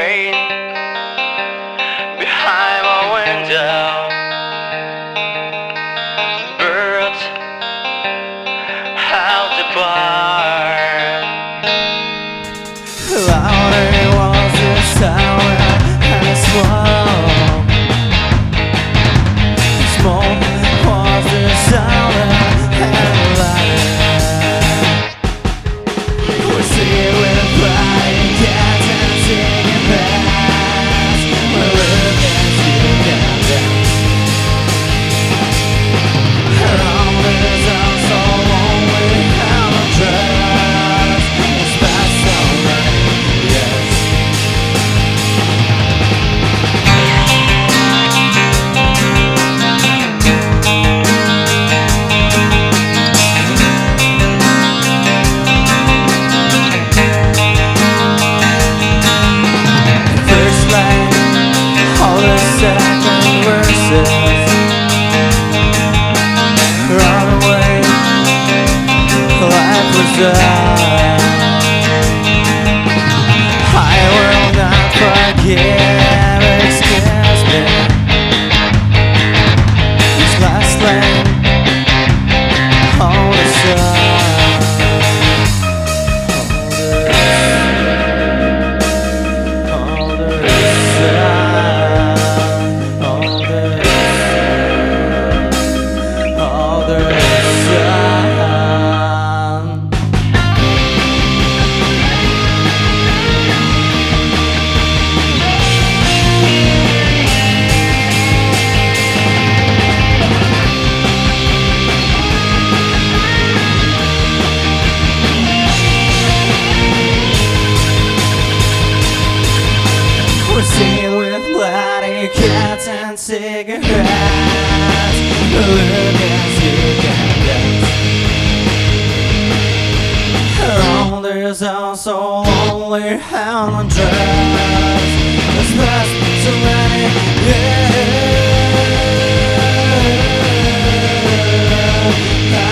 rain behind my window. Birds out the barn. Louder was the sound and the smoke. Smoke was the sound and the light. We see with pride, cats and singing bass. We look as you can dance. Around this house so long we haven't dressed. It's past so many years. First line, all the second verses. Run away, life was done. I will not forgive, excuse me. This last line, all the sun. All the sun, all the sun. We're singing with bloody cats and cigarettes. Look as you can dance. Around this house so lonely and undressed. There's past so many years.